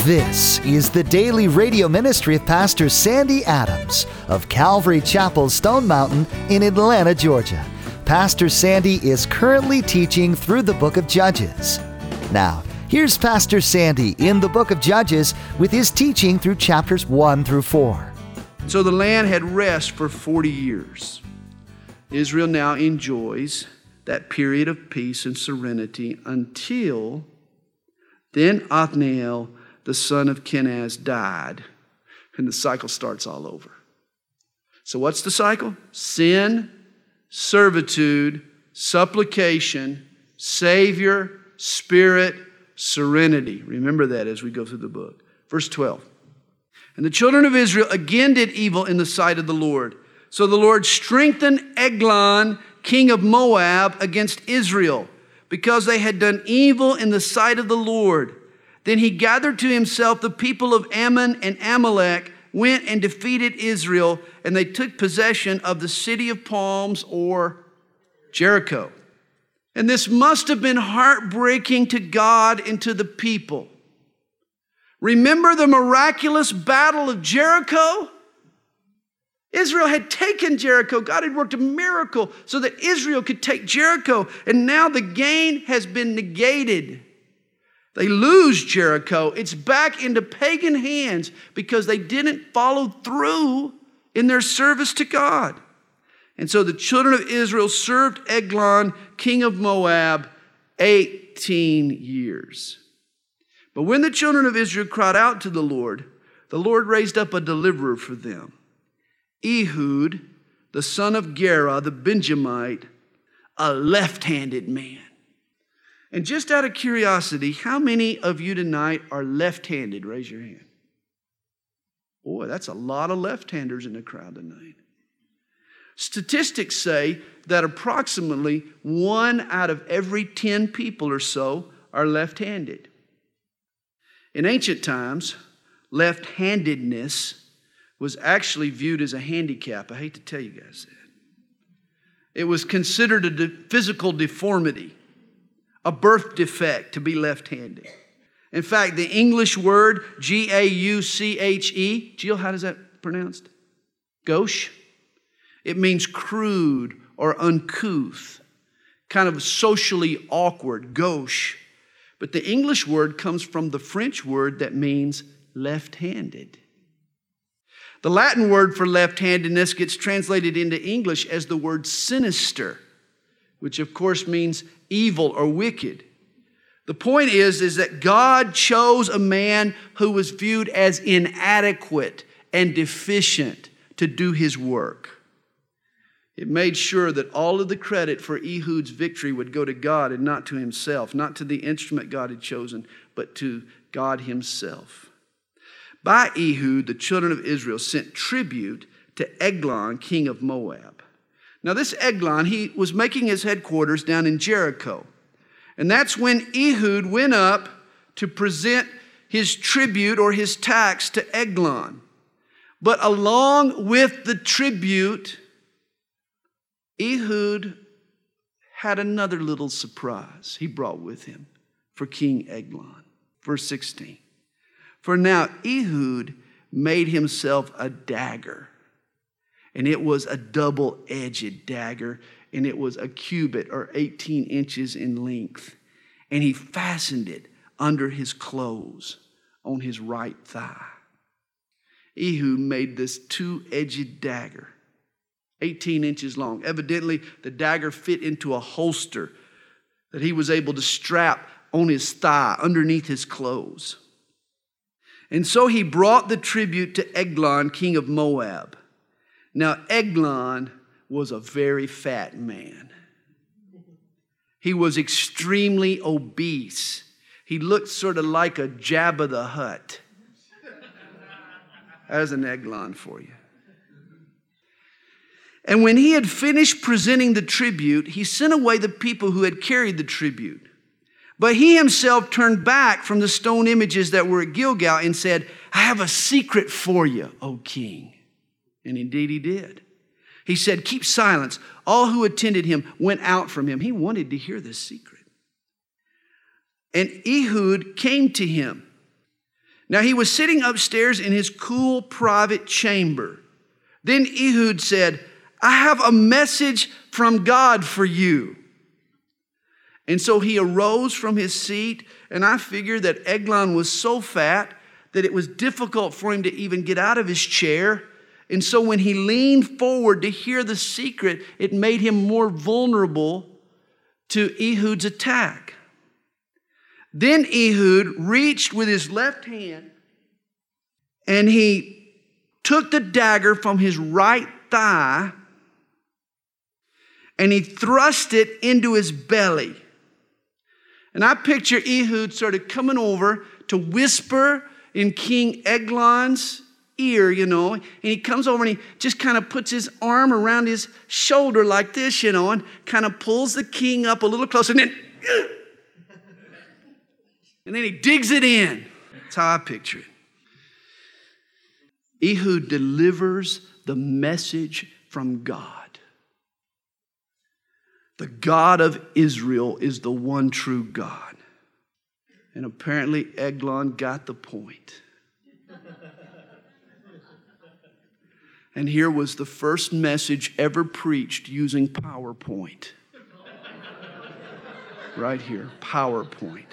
This is the daily radio ministry of Pastor Sandy Adams of Calvary Chapel, Stone Mountain in Atlanta, Georgia. Pastor Sandy is currently teaching through the book of Judges. Now, here's Pastor Sandy in the book of Judges with his teaching through chapters 1 through 4. So the land had rest for 40 years. Israel now enjoys that period of peace and serenity until then Othniel, the son of Kenaz, died, and the cycle starts all over. So what's the cycle? Sin, servitude, supplication, Savior, Spirit, serenity. Remember that as we go through the book. Verse 12. And the children of Israel again did evil in the sight of the Lord. So the Lord strengthened Eglon, king of Moab, against Israel, because they had done evil in the sight of the Lord. Then he gathered to himself the people of Ammon and Amalek, went and defeated Israel, and they took possession of the city of palms, or Jericho. And this must have been heartbreaking to God and to the people. Remember the miraculous battle of Jericho? Israel had taken Jericho. God had worked a miracle so that Israel could take Jericho. And now the gain has been negated. They lose Jericho. It's back into pagan hands because they didn't follow through in their service to God. And so the children of Israel served Eglon, king of Moab, 18 years. But when the children of Israel cried out to the Lord raised up a deliverer for them. Ehud, the son of Gera, the Benjamite, a left-handed man. And just out of curiosity, how many of you tonight are left-handed? Raise your hand. Boy, that's a lot of left-handers in the crowd tonight. Statistics say that approximately 1 out of every 10 people or so are left-handed. In ancient times, left-handedness was actually viewed as a handicap. I hate to tell you guys that. It was considered a physical deformity, a birth defect to be left-handed. In fact, the English word Gauche, Jill, how does that pronounced? Gauche. It means crude or uncouth, kind of socially awkward, gauche. But the English word comes from the French word that means left-handed. The Latin word for left-handedness gets translated into English as the word sinister, which of course means evil or wicked. The point is that God chose a man who was viewed as inadequate and deficient to do his work. It made sure that all of the credit for Ehud's victory would go to God and not to himself, not to the instrument God had chosen, but to God himself. By Ehud, the children of Israel sent tribute to Eglon, king of Moab. Now this Eglon, he was making his headquarters down in Jericho. And that's when Ehud went up to present his tribute or his tax to Eglon. But along with the tribute, Ehud had another little surprise he brought with him for King Eglon. Verse 16. For now Ehud made himself a dagger, and it was a double-edged dagger, and it was a cubit or 18 inches in length. And he fastened it under his clothes on his right thigh. Ehud made this two-edged dagger, 18 inches long. Evidently, the dagger fit into a holster that he was able to strap on his thigh underneath his clothes. And so he brought the tribute to Eglon, king of Moab. Now, Eglon was a very fat man. He was extremely obese. He looked sort of like a Jabba the Hutt. There's an Eglon for you. And when he had finished presenting the tribute, he sent away the people who had carried the tribute. But he himself turned back from the stone images that were at Gilgal and said, I have a secret for you, O king. And indeed he did. He said, keep silence. All who attended him went out from him. He wanted to hear this secret. And Ehud came to him. Now he was sitting upstairs in his cool private chamber. Then Ehud said, I have a message from God for you. And so he arose from his seat, and I figured that Eglon was so fat that it was difficult for him to even get out of his chair. And so when he leaned forward to hear the secret, it made him more vulnerable to Ehud's attack. Then Ehud reached with his left hand and he took the dagger from his right thigh and he thrust it into his belly. And I picture Ehud sort of coming over to whisper in King Eglon's ear, and he comes over and he just kind of puts his arm around his shoulder like this, and kind of pulls the king up a little closer, and then he digs it in. That's how I picture it. Ehud delivers the message from God. The God of Israel is the one true God. And apparently Eglon got the point. And here was the first message ever preached using PowerPoint. Right here, PowerPoint.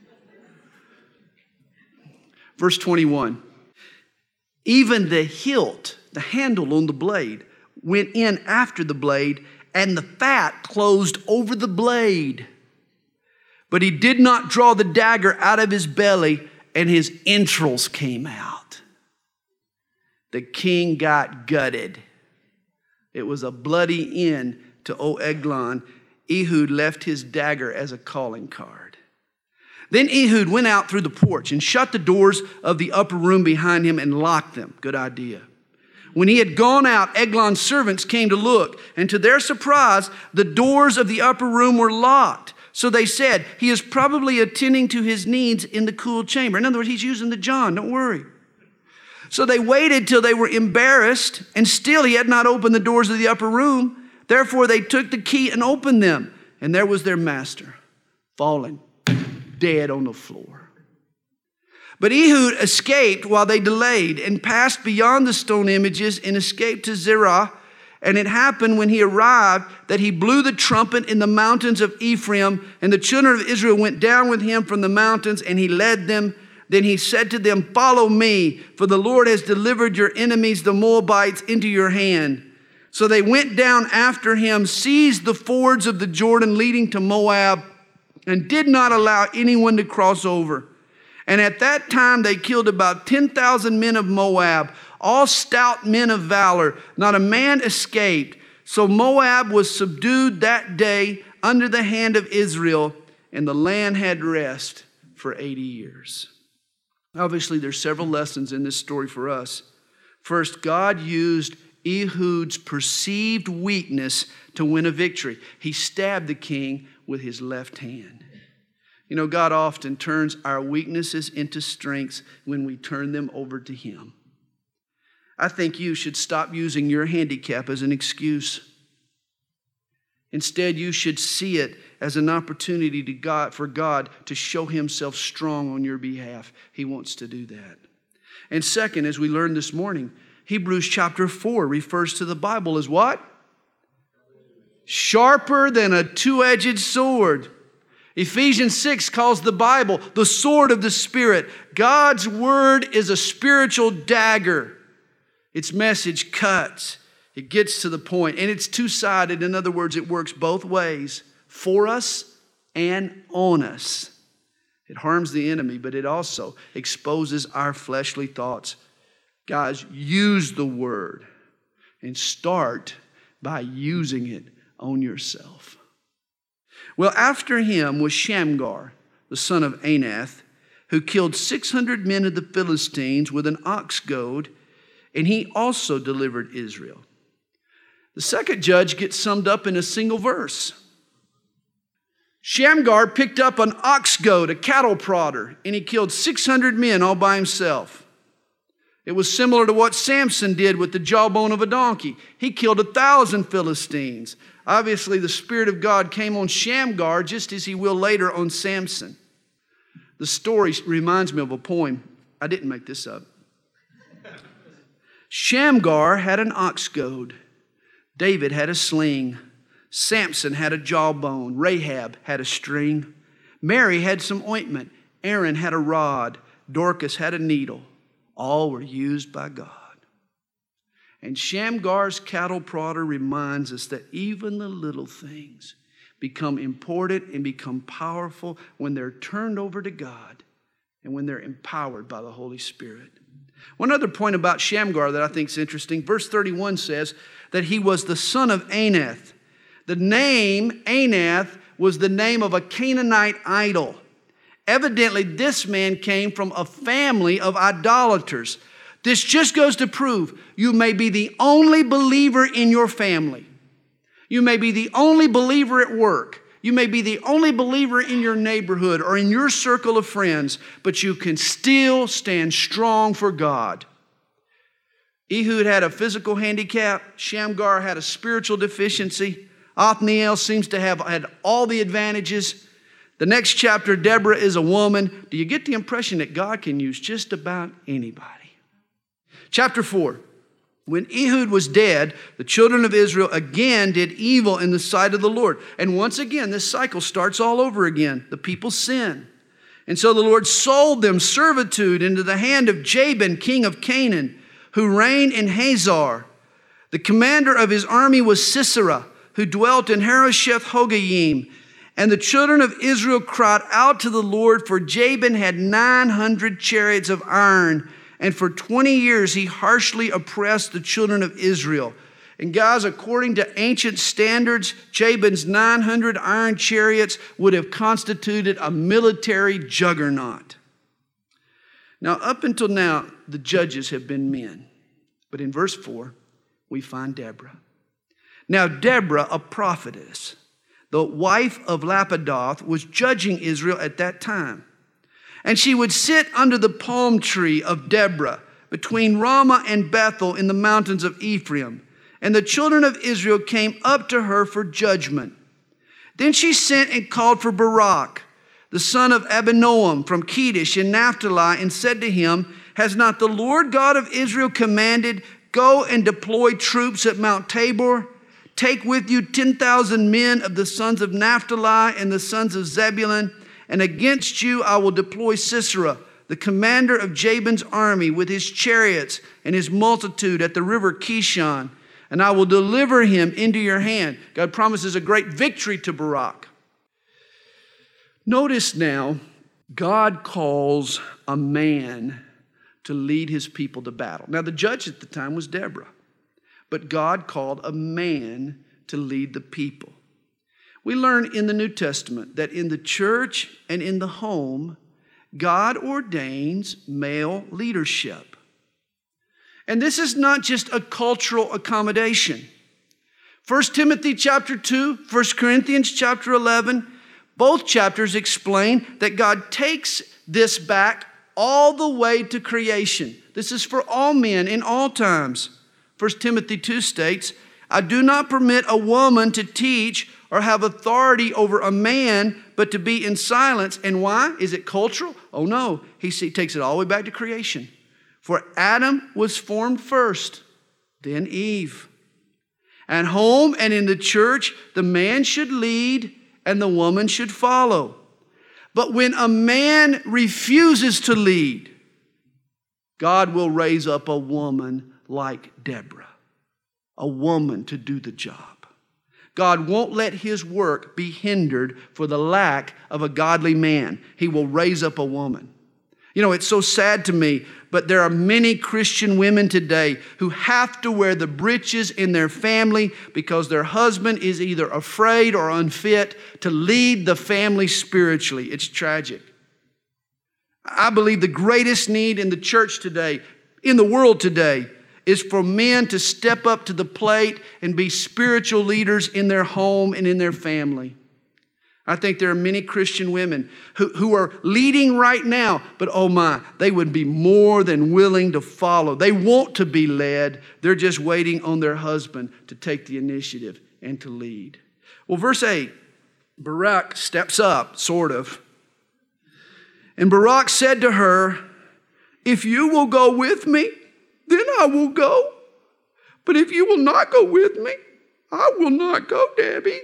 Verse 21, even the hilt, the handle on the blade, went in after the blade, and the fat closed over the blade. But he did not draw the dagger out of his belly, and his entrails came out. The king got gutted. It was a bloody end to Eglon. Ehud left his dagger as a calling card. Then Ehud went out through the porch and shut the doors of the upper room behind him and locked them. Good idea. When he had gone out, Eglon's servants came to look, and to their surprise, the doors of the upper room were locked. So they said, he is probably attending to his needs in the cool chamber. In other words, he's using the John, don't worry. So they waited till they were embarrassed, and still he had not opened the doors of the upper room. Therefore they took the key and opened them, and there was their master, fallen dead on the floor. But Ehud escaped while they delayed and passed beyond the stone images and escaped to Zerah. And it happened when he arrived that he blew the trumpet in the mountains of Ephraim, and the children of Israel went down with him from the mountains, and he led them. Then he said to them, follow me, for the Lord has delivered your enemies, the Moabites, into your hand. So they went down after him, seized the fords of the Jordan leading to Moab, and did not allow anyone to cross over. And at that time they killed about 10,000 men of Moab, all stout men of valor. Not a man escaped. So Moab was subdued that day under the hand of Israel, and the land had rest for 80 years. Obviously, there's several lessons in this story for us. First, God used Ehud's perceived weakness to win a victory. He stabbed the king with his left hand. You know, God often turns our weaknesses into strengths when we turn them over to Him. I think you should stop using your handicap as an excuse. Instead, you should see it as an opportunity for God to show Himself strong on your behalf. He wants to do that. And second, as we learned this morning, Hebrews chapter 4 refers to the Bible as what? Sharper than a two-edged sword. Ephesians 6 calls the Bible the sword of the Spirit. God's word is a spiritual dagger. Its message cuts. It gets to the point, and it's two-sided. In other words, it works both ways, for us and on us. It harms the enemy, but it also exposes our fleshly thoughts. Guys, use the word and start by using it on yourself. Well, after him was Shamgar, the son of Anath, who killed 600 men of the Philistines with an ox goad, and he also delivered Israel. The second judge gets summed up in a single verse. Shamgar picked up an ox goad, a cattle prodder, and he killed 600 men all by himself. It was similar to what Samson did with the jawbone of a donkey. He killed 1,000 Philistines. Obviously, the Spirit of God came on Shamgar just as He will later on Samson. The story reminds me of a poem I didn't make this up. Shamgar had an ox goad. David had a sling. Samson had a jawbone. Rahab had a string. Mary had some ointment. Aaron had a rod. Dorcas had a needle. All were used by God. And Shamgar's cattle prodder reminds us that even the little things become important and become powerful when they're turned over to God and when they're empowered by the Holy Spirit. One other point about Shamgar that I think is interesting, verse 31 says that he was the son of Anath. The name Anath was the name of a Canaanite idol. Evidently, this man came from a family of idolaters. This just goes to prove you may be the only believer in your family. You may be the only believer at work. You may be the only believer in your neighborhood or in your circle of friends, but you can still stand strong for God. Ehud had a physical handicap. Shamgar had a spiritual deficiency. Othniel seems to have had all the advantages. The next chapter, Deborah is a woman. Do you get the impression that God can use just about anybody? Chapter 4. When Ehud was dead, the children of Israel again did evil in the sight of the Lord. And once again, this cycle starts all over again. The people sin. And so the Lord sold them servitude into the hand of Jabin, king of Canaan, who reigned in Hazor. The commander of his army was Sisera, who dwelt in Harosheth Hogayim. And the children of Israel cried out to the Lord, for Jabin had 900 chariots of iron. And for 20 years, he harshly oppressed the children of Israel. And guys, according to ancient standards, Jabin's 900 iron chariots would have constituted a military juggernaut. Now, up until now, the judges have been men. But in verse 4, we find Deborah. Now, Deborah, a prophetess, the wife of Lapidoth, was judging Israel at that time. And she would sit under the palm tree of Deborah between Ramah and Bethel in the mountains of Ephraim. And the children of Israel came up to her for judgment. Then she sent and called for Barak, the son of Abinoam from Kedesh in Naphtali, and said to him, has not the Lord God of Israel commanded, go and deploy troops at Mount Tabor? Take with you 10,000 men of the sons of Naphtali and the sons of Zebulun, and against you I will deploy Sisera, the commander of Jabin's army, with his chariots and his multitude at the river Kishon, and I will deliver him into your hand. God promises a great victory to Barak. Notice now, God calls a man to lead his people to battle. Now, the judge at the time was Deborah, but God called a man to lead the people. We learn in the New Testament that in the church and in the home, God ordains male leadership. And this is not just a cultural accommodation. 1 Timothy chapter 2, 1 Corinthians chapter 11, both chapters explain that God takes this back all the way to creation. This is for all men in all times. 1 Timothy 2 states, I do not permit a woman to teach or have authority over a man, but to be in silence. And why? Is it cultural? Oh no, he takes it all the way back to creation. For Adam was formed first, then Eve. At home and in the church, the man should lead and the woman should follow. But when a man refuses to lead, God will raise up a woman like Deborah, a woman to do the job. God won't let his work be hindered for the lack of a godly man. He will raise up a woman. You know, it's so sad to me, but there are many Christian women today who have to wear the breeches in their family because their husband is either afraid or unfit to lead the family spiritually. It's tragic. I believe the greatest need in the church today, in the world today, is for men to step up to the plate and be spiritual leaders in their home and in their family. I think there are many Christian women who are leading right now, but oh my, they would be more than willing to follow. They want to be led. They're just waiting on their husband to take the initiative and to lead. Well, verse 8, Barak steps up, sort of. And Barak said to her, If you will go with me, then I will go. But if you will not go with me, I will not go, Debbie.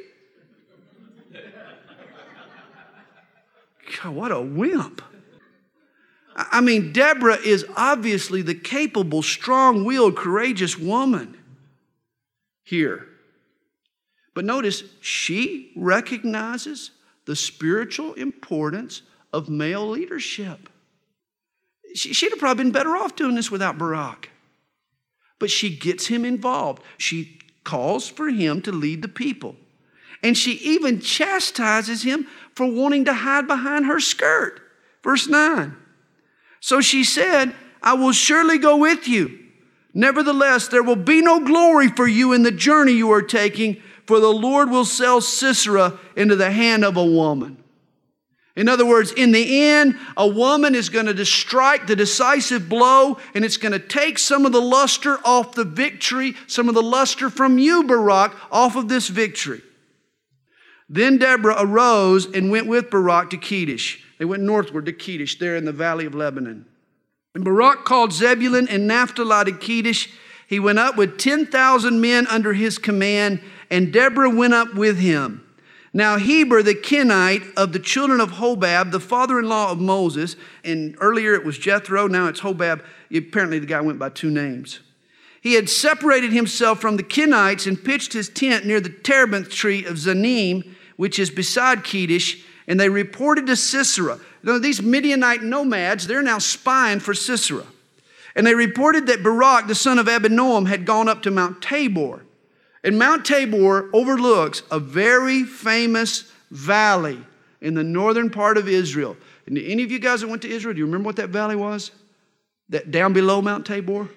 God, what a wimp. I mean, Deborah is obviously the capable, strong-willed, courageous woman here. But notice, she recognizes the spiritual importance of male leadership. She'd have probably been better off doing this without Barak. But she gets him involved. She calls for him to lead the people. And she even chastises him for wanting to hide behind her skirt. Verse 9. So she said, I will surely go with you. Nevertheless, there will be no glory for you in the journey you are taking, for the Lord will sell Sisera into the hand of a woman. In other words, in the end, a woman is going to strike the decisive blow, and it's going to take some of the luster off the victory, some of the luster from you, Barak, off of this victory. Then Deborah arose and went with Barak to Kedesh. They went northward to Kedesh, there in the valley of Lebanon. And Barak called Zebulun and Naphtali to Kedesh. He went up with 10,000 men under his command, and Deborah went up with him. Now Heber the Kenite of the children of Hobab, the father-in-law of Moses, and earlier it was Jethro, now it's Hobab. Apparently the guy went by two names. He had separated himself from the Kenites and pitched his tent near the terebinth tree of Zanim, which is beside Kedesh, and they reported to Sisera. Now, these Midianite nomads, they're now spying for Sisera. And they reported that Barak, the son of Abinoam, had gone up to Mount Tabor. And Mount Tabor overlooks a very famous valley in the northern part of Israel. And any of you guys that went to Israel, do you remember what that valley was? That down below Mount Tabor?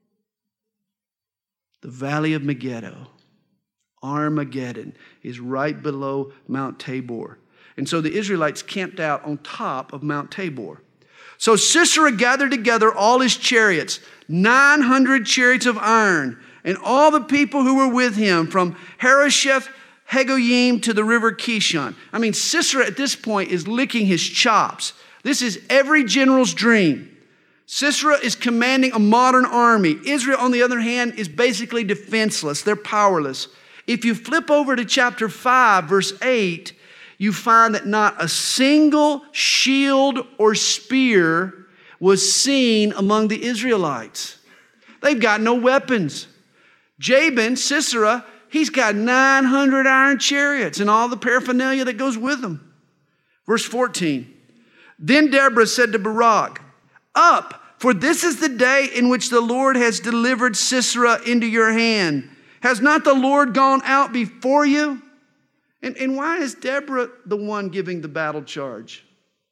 The Valley of Megiddo. Armageddon is right below Mount Tabor. And so the Israelites camped out on top of Mount Tabor. So Sisera gathered together all his chariots, 900 chariots of iron, and all the people who were with him from Harosheth Hagoyim to the river Kishon. I mean, Sisera at this point is licking his chops. This is every general's dream. Sisera is commanding a modern army. Israel, on the other hand, is basically defenseless. They're powerless. If you flip over to chapter 5, verse 8, you find that not a single shield or spear was seen among the Israelites. They've got no weapons. Jabin, Sisera, he's got 900 iron chariots and all the paraphernalia that goes with them. Verse 14, then Deborah said to Barak, up, for this is the day in which the Lord has delivered Sisera into your hand. Has not the Lord gone out before you? And why is Deborah the one giving the battle charge?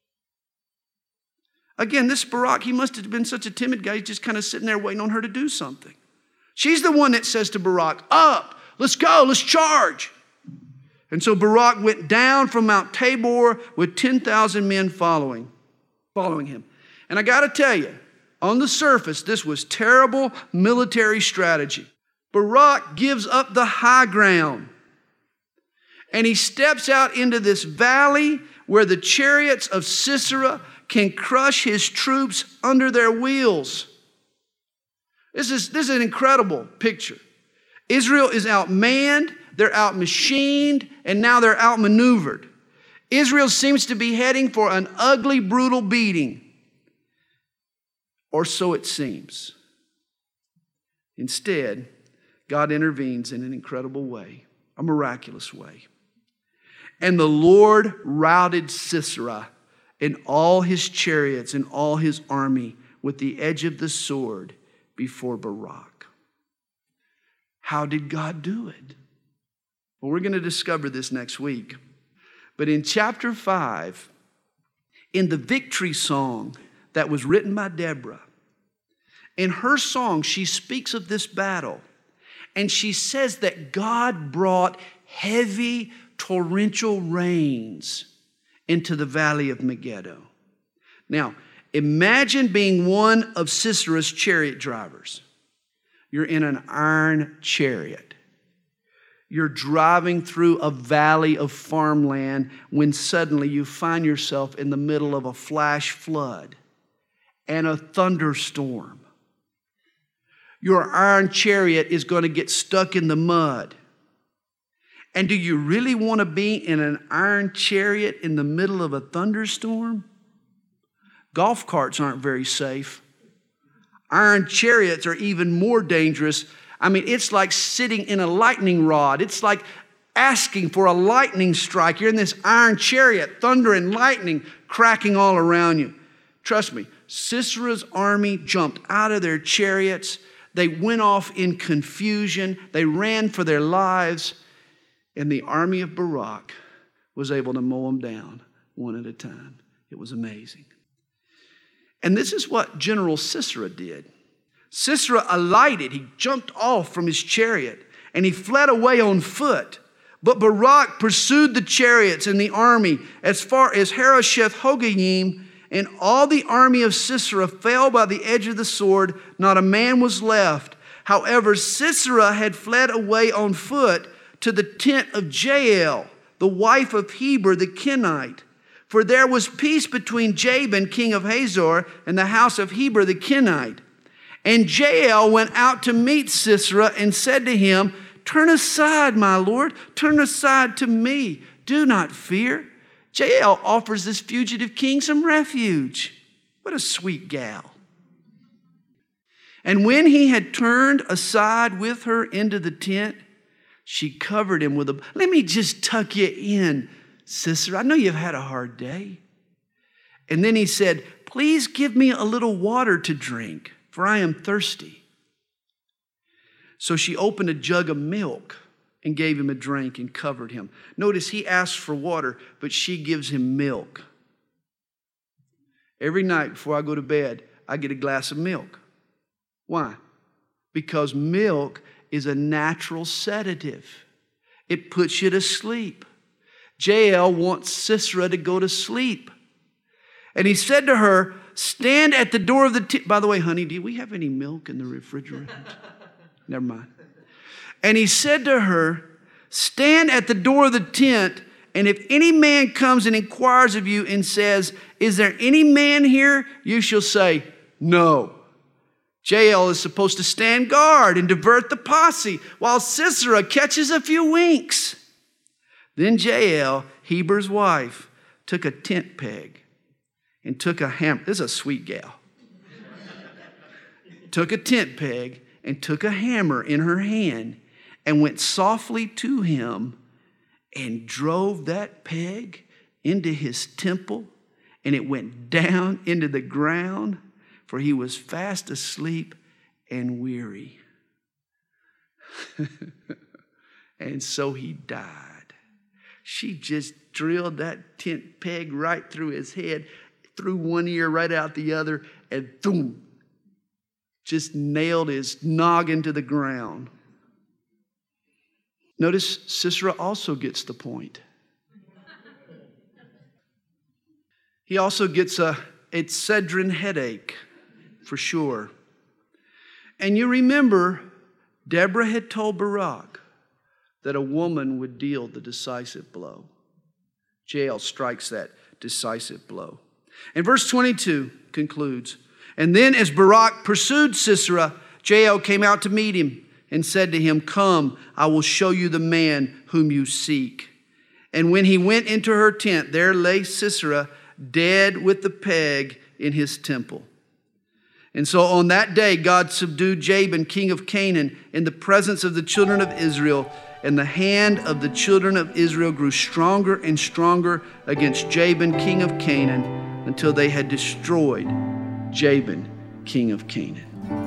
Again, this Barak, he must have been such a timid guy. He's just kind of sitting there waiting on her to do something. She's the one that says to Barak, up, let's go, let's charge. And so Barak went down from Mount Tabor with 10,000 men following him. And I got to tell you, on the surface, this was terrible military strategy. Barak gives up the high ground. And he steps out into this valley where the chariots of Sisera can crush his troops under their wheels. This is an incredible picture. Israel is outmanned, they're outmachined, and now they're outmaneuvered. Israel seems to be heading for an ugly, brutal beating. Or so it seems. Instead, God intervenes in an incredible way, a miraculous way. And the Lord routed Sisera and all his chariots and all his army with the edge of the sword before Barak. How did God do it? Well, we're going to discover this next week. But in chapter 5, in the victory song that was written by Deborah, in her song, she speaks of this battle. And she says that God brought heavy torrential rains into the valley of Megiddo. Now, imagine being one of Sisera's chariot drivers. You're in an iron chariot. You're driving through a valley of farmland when suddenly you find yourself in the middle of a flash flood. and a thunderstorm. Your iron chariot is going to get stuck in the mud. And do you really want to be in an iron chariot in the middle of a thunderstorm? Golf carts aren't very safe. Iron chariots are even more dangerous. I mean, it's like sitting in a lightning rod. It's like asking for a lightning strike. You're in this iron chariot, thunder and lightning cracking all around you. Trust me, Sisera's army jumped out of their chariots. They went off in confusion. They ran for their lives. And the army of Barak was able to mow them down one at a time. It was amazing. And this is what General Sisera did. Sisera alighted. He jumped off from his chariot and he fled away on foot. But Barak pursued the chariots and the army as far as Harosheth Hogayim, and all the army of Sisera fell by the edge of the sword. Not a man was left. However, Sisera had fled away on foot to the tent of Jael, the wife of Heber the Kenite. For there was peace between Jabin, king of Hazor, and the house of Heber the Kenite. And Jael went out to meet Sisera and said to him, "Turn aside, my lord, turn aside to me. Do not fear." Jael offers this fugitive king some refuge. What a sweet gal. And when he had turned aside with her into the tent, she covered him with a... Let me just tuck you in, Sisera. I know you've had a hard day. And then he said, "Please give me a little water to drink, for I am thirsty." So she opened a jug of milk and gave him a drink and covered him. Notice he asked for water, but she gives him milk. Every night before I go to bed, I get a glass of milk. Why? Because milk is a natural sedative. It puts you to sleep. Jael wants Sisera to go to sleep. And he said to her, "Stand at the door of the tent." By the way, honey, do we have any milk in the refrigerator? Never mind. And he said to her, "Stand at the door of the tent, and if any man comes and inquires of you and says, 'Is there any man here?' you shall say, 'No.'" Jael is supposed to stand guard and divert the posse while Sisera catches a few winks. Then Jael, Heber's wife, took a tent peg and took a hammer. This is a sweet gal. Took a tent peg and took a hammer in her hand and went softly to him and drove that peg into his temple, and it went down into the ground, for he was fast asleep and weary. And so he died. She just drilled that tent peg right through his head, through one ear, right out the other, and boom, just nailed his noggin to the ground. Notice Sisera also gets the point. He also gets a Excedrin headache, for sure. And you remember, Deborah had told Barak that a woman would deal the decisive blow. Jael strikes that decisive blow. And verse 22 concludes, "And then as Barak pursued Sisera, Jael came out to meet him and said to him, 'Come, I will show you the man whom you seek.' And when he went into her tent, there lay Sisera dead with the peg in his temple. And so on that day, God subdued Jabin, king of Canaan, in the presence of the children of Israel. And the hand of the children of Israel grew stronger and stronger against Jabin, king of Canaan, until they had destroyed Jabin, king of Canaan."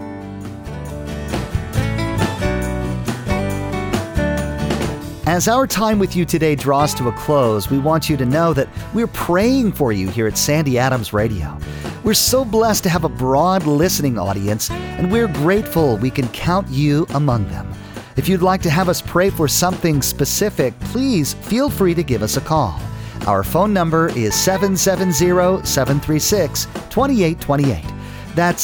As our time with you today draws to a close, we want you to know that we're praying for you here at Sandy Adams Radio. We're so blessed to have a broad listening audience, and we're grateful we can count you among them. If you'd like to have us pray for something specific, please feel free to give us a call. Our phone number is 770-736-2828. That's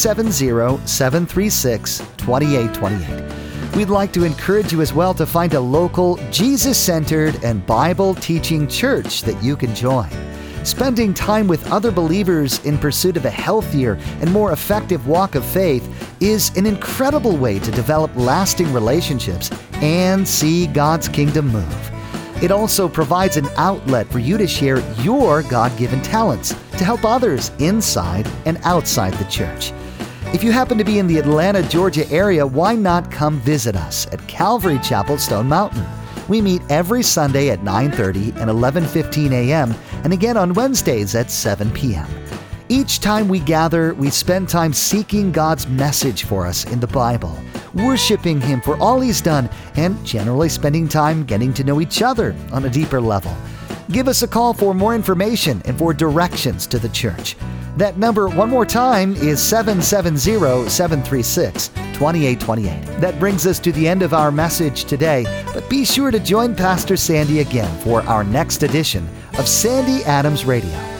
770-736-2828. We'd like to encourage you as well to find a local, Jesus-centered, and Bible-teaching church that you can join. Spending time with other believers in pursuit of a healthier and more effective walk of faith is an incredible way to develop lasting relationships and see God's kingdom move. It also provides an outlet for you to share your God-given talents to help others inside and outside the church. If you happen to be in the Atlanta, Georgia area, why not come visit us at Calvary Chapel, Stone Mountain? We meet every Sunday at 9:30 and 11:15 a.m. and again on Wednesdays at 7 p.m. Each time we gather, we spend time seeking God's message for us in the Bible, worshiping Him for all He's done, and generally spending time getting to know each other on a deeper level. Give us a call for more information and for directions to the church. That number, one more time, is 770-736-2828. That brings us to the end of our message today, but be sure to join Pastor Sandy again for our next edition of Sandy Adams Radio.